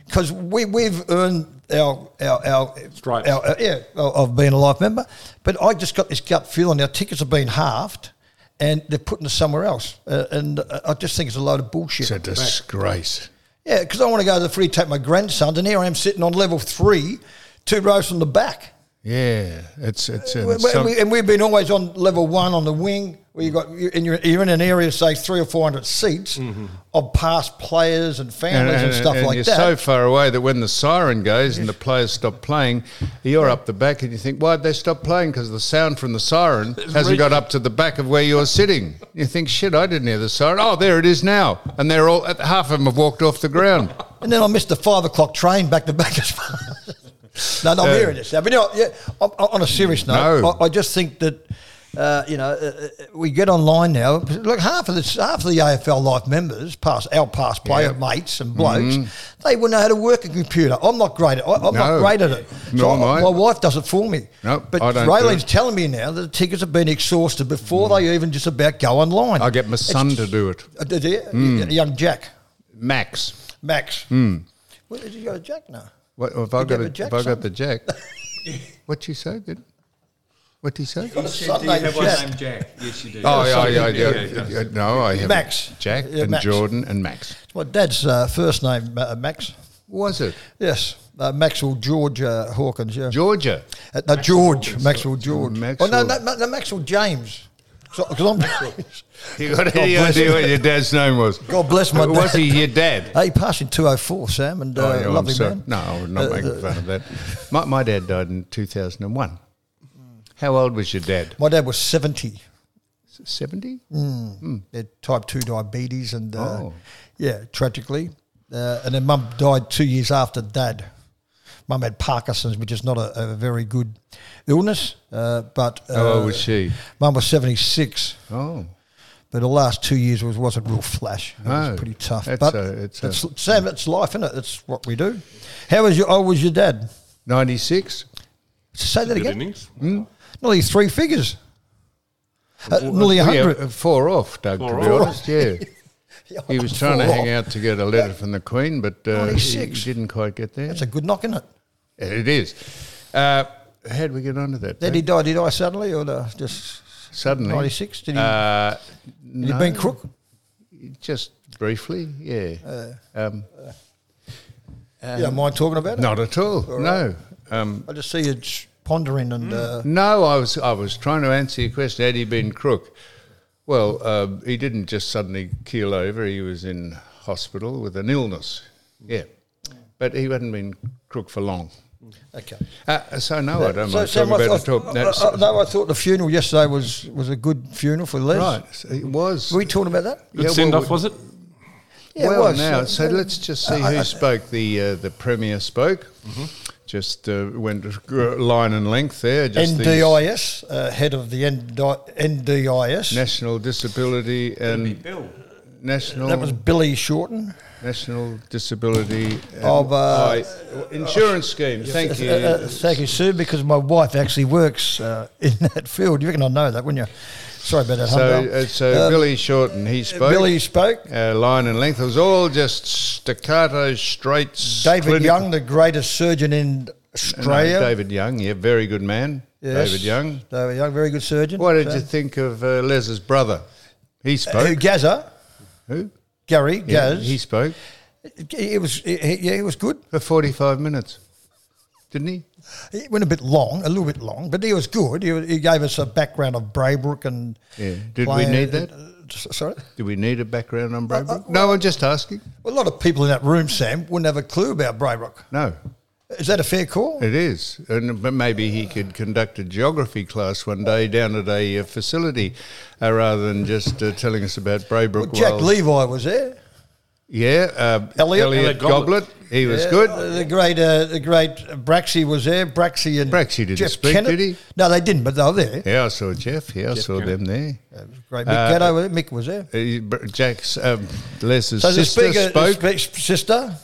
we've earned our stripes. Of being a life member. But I just got this gut feeling our tickets have been halved, and they're putting us somewhere else. And I just think it's a load of bullshit. It's a disgrace. Yeah, because I want to go to the footy, take my grandsons, and here I am sitting on level 3, 2 rows from the back. Yeah, and we've been always on level 1 on the wing, where you're in an area, say 300 or 400 seats of past players and families and stuff like you're that. So far away that when the siren goes and the players stop playing, you're up the back and you think, why'd they stop playing? Because the sound from the siren hasn't got up to the back of where you're sitting. You think, shit, I didn't hear the siren. Oh, there it is now. And they're all, half of them have walked off the ground. And then I missed the 5 o'clock train back to back as far. No, I'm hearing this now. But on a serious note, I just think that we get online now. Look, half of the AFL life members, our past player mates and blokes, they wouldn't know how to work a computer. I'm not great at it. I'm not great at it. So my wife does it for me. Nope, but Raylene's telling me now that the tickets have been exhausted before they even just about go online. I get my son to do it. Did you? Young Jack. Max. Well, did you go to Jack now? What have I got the Jack? What'd you say? What did he say? Do you have one named Jack? Yes, you do. Oh, yeah. No, I have Max. Jack and Max. Jordan and Max. It's my dad's first name, Max. Was it? Yes. Maxwell George Hawkins, yeah. Georgia? No, George. Maxwell George. Maxwell. Oh, no, Maxwell James. Because I'm James. You got any idea what your dad's name was? God bless my dad. Was he your dad? He passed in 2004, Sam, and lovely man. No, I would not make fun of that. My dad died in 2001. How old was your dad? My dad was 70. 70? He had type 2 diabetes and, tragically. And then Mum died 2 years after Dad. Mum had Parkinson's, which is not a very good illness. But how old was she? Mum was 76. Oh. But the last 2 years wasn't real flash. It was pretty tough. Sam, it's life, isn't it? That's what we do. How old was your dad? 96. Say that again. Nearly 3 figures. Nearly 100. Yeah, 4 off, Doug, to be honest, yeah. He was trying to hang out to get a letter from the Queen, but he didn't quite get there. That's a good knock, isn't it? It is. How did we get onto that? Did he die suddenly or just Suddenly? 96? Did he? No, Had he been crook? just briefly, yeah. You don't mind talking about it? Not at all. No. I just see you pondering and. No, I was trying to answer your question. Had he been crook? Well, he didn't just suddenly keel over. He was in hospital with an illness. Yeah, but he hadn't been crook for long. Okay. So no, I don't mind Sam, talking about it at all. No, I thought the funeral yesterday was a good funeral for Les. Right, it was. Were we talking about that? Good send-off, was it? Yeah, well, it was. now, so let's just see who spoke. The Premier spoke. Just went line and length there. Just NDIS, head of the NDIS. National Disability and Bill. National. That was Billy Shorten. National Disability Of, Insurance Scheme. Thank you. Thank you, Sue, because my wife actually works in that field. You reckon I know that, wouldn't you? Sorry about that, Humdrum. So Billy Shorten, he spoke. Billy spoke. Line and length. It was all just staccato, straight. David Young, the greatest surgeon in Australia. David Young, yeah, very good man. Yes. David Young. David Young, very good surgeon. What did you think of Les's brother? He spoke. Who, Gazza? Who? Gary, Yeah, Gaz. he spoke He was good. for 45 minutes, didn't he? It went a little bit long, but he was good. He gave us a background of Braybrook and. Yeah. Did we need that? Sorry? Do we need a background on Braybrook? No, I'm just asking. Well, a lot of people in that room, Sam, wouldn't have a clue about Braybrook. No, Is that a fair call? it is. But maybe he could conduct a geography class one day down at a facility rather than just telling us about Braybrook. Well, Jack Levi was there. Yeah, Elliot Goblet. He was good. The great Braxy was there. Braxy and Braxy didn't Jeff speak, Kennett. did he? No, they didn't, but they were there. Yeah, I saw Jeff. Yeah, I saw them there. Great. Mick Gatto was there. Mick was there. Jack's Les's So the sister speaker, spoke. sister.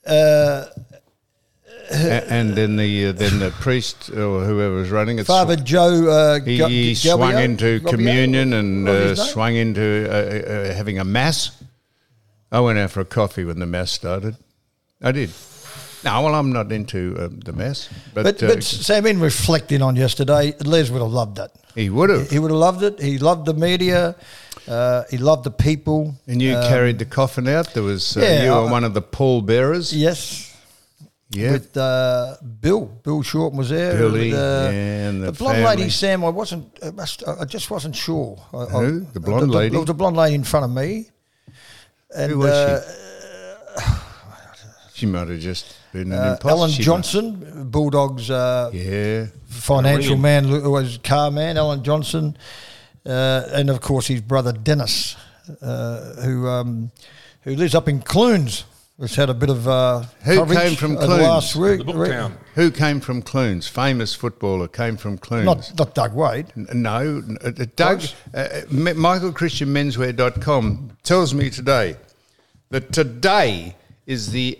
And then the priest or whoever was running it, Father Joe. he swung into communion and What was his name? swung into having a mass. I went out for a coffee when the mass started. I did. No, well, I'm not into the mass, but Sam, in reflecting on yesterday, Les would have loved that. he would have. He would have loved it. He loved the media. He loved the people. And you carried the coffin out. There was yeah, you were one of the pallbearers. Yes. Yeah. With Bill Shorten was there. Billy, With, and the blonde family. lady, Sam. I just wasn't sure. Who? The blonde lady? There was a blonde lady in front of me. And, Who was she? She might have just been an imposter. Alan She Johnson, Bulldogs yeah. financial man, who was car man, Alan Johnson, and of course his brother Dennis, who lives up in Clunes, which had a bit of Who coverage came from over Clunes? last week. The Booktown. Who came from Clunes? Famous footballer came from Clunes. Not Doug Wade. No, Doug, MichaelChristianMenswear.com tells me today that today is the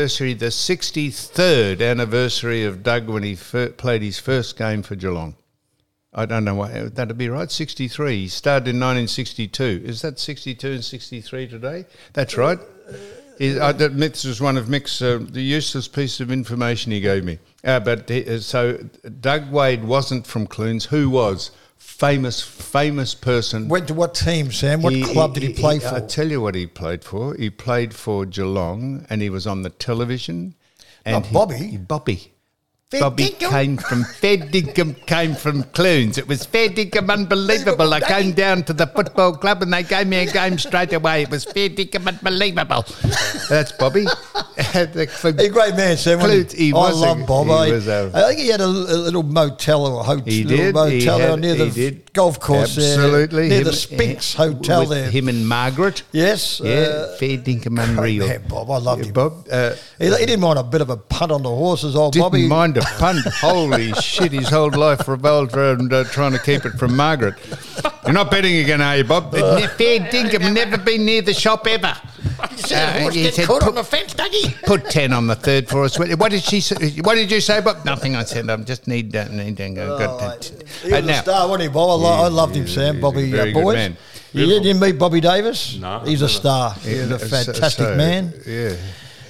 63rd anniversary of Doug when he played his first game for Geelong. I don't know what that'd be right. 63. He started in 1962. Is that 62 and 63 today? That's right. This was one of Mick's the useless piece of information he gave me. So Doug Wade wasn't from Clunes. Who was? Famous person. Went to what team, Sam? What club did he play for? I'll tell you what he played for. He played for Geelong, and he was on the television. And Not Bobby. Bobby. Bobby came from Clunes. It was fair dinkum unbelievable. I came down to the football club and they gave me a game straight away. It was fair dinkum unbelievable. That's Bobby. A great man, Sam. I love Bob. I think he had a little motel or hotel. He did. Near the golf course. Absolutely. Near the Sphinx Hotel there. Him and Margaret. Yes. Yeah, fair dinkum unreal. Man, Bob. I loved him. Bob. He didn't mind a bit of a punt on the horses, old Bobby. Didn't mind a punt. Holy shit, his whole life revolved around trying to keep it from Margaret. You're not betting again, are you, Bob? Fair dinkum, never been near the shop ever. He said, caught on the fence, Dougie. Put 10 on the third for us. What did she say? What did you say, Bob? Nothing. I said, I just need that. He was a star, wasn't he, Bob? I loved him, Sam. Bobby, very boys. good man. You didn't meet Bobby Davis? No. He's a star. He's a fantastic man. Yeah.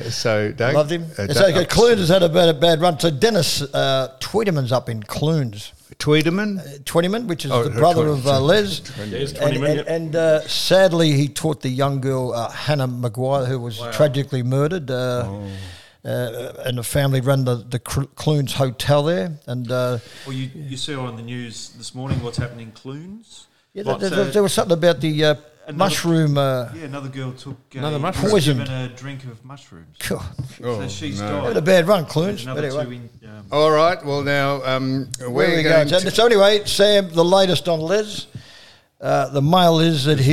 So, Doug, Loved him. So Clunes has had a bad run. So Dennis Tweedeman's up in Clunes. Tweedeman, which is the brother of Les. There's Tweedeman, and sadly, he taught the young girl Hannah Maguire, who was tragically murdered. And the family ran the Clunes Hotel there. And well, you saw on the news this morning what's happening in Clunes. Yeah, there was something about the mushroom. Another girl took poison. Given a drink of mushrooms. God. So she's died. Had a bad run, Clunes. Anyway. All right. Well, now where are we going? So anyway, Sam, the latest on Les. The mail is that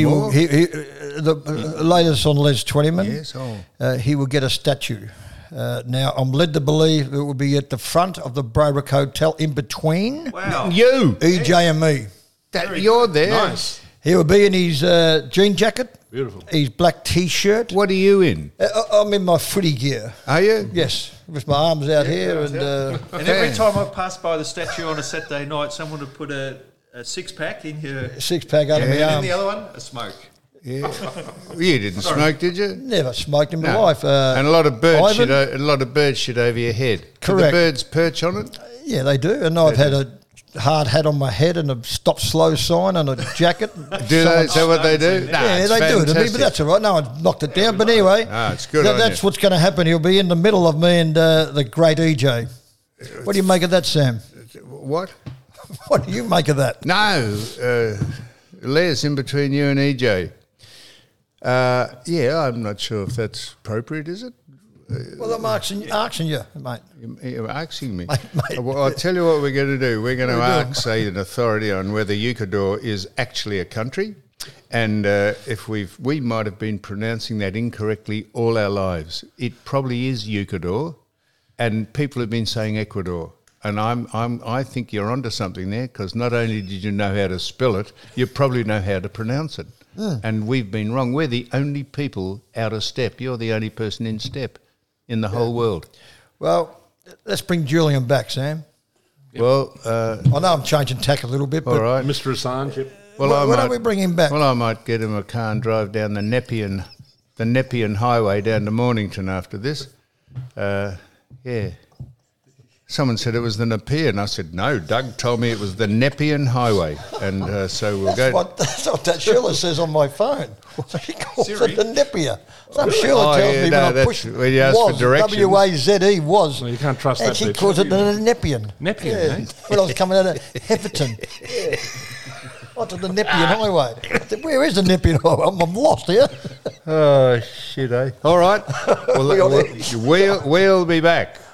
the latest on Les Tweedeman. Yes. He will get a statue. Now, I'm led to believe it will be at the front of the Braybrooke Hotel in between EJ and me. You're there. Nice. He will be in his jean jacket. Beautiful. His black T-shirt. What are you in? I'm in my footy gear. Are you? Yes. With my arms out here. And every time I pass by the statue on a Saturday night, someone would put a six-pack in your... Six-pack under my arm. And the other one, a smoke. Yeah. You didn't smoke, did you? Never smoked in my life. And a lot of birds shit over your head. Correct. Do the birds perch on it? Yeah, they do. And I've had a hard hat on my head and a stop slow sign and a jacket. Do they? Is that what they do? Yeah, they do it to me, but that's all right. No one knocked it down. But anyway, it's good. That's what's going to happen. He'll be in the middle of me and the great EJ. What do you make of that, Sam? What? What do you make of that? No, Les in between you and EJ. Yeah, I'm not sure if that's appropriate, is it? Well, I'm asking you, mate. You're asking me. Mate. Well, I'll tell you what we're going to do. We're going to ask, say, an authority on whether Ecuador is actually a country, and if we might have been pronouncing that incorrectly all our lives. It probably is Ecuador, and people have been saying Ecuador. And I think you're onto something there, because not only did you know how to spell it, you probably know how to pronounce it. And we've been wrong. We're the only people out of step. You're the only person in step in the whole world. Well, let's bring Julian back, Sam. Yep. Well, I know I'm changing tack a little bit, but... All right. Mr. Assange, yep. Why don't we bring him back? Well, I might get him a car and drive down the Nepean Highway down to Mornington after this. Yeah. Someone said it was the Nepean. I said, no, Doug told me it was the Nepean Highway. And so we'll go... That's what that Sheila says on my phone. She calls it the Nepean. Some Sheila tells me when I push when you ask for directions. W-A-Z-E was. Well, you can't trust that. And she calls it the Nepean. Nepean, eh? When I was coming out of Hefferton. Onto the Nepean Highway. I said, where is the Nepean Highway? I'm lost here. Oh, shit, eh? All right. Well, we'll be back.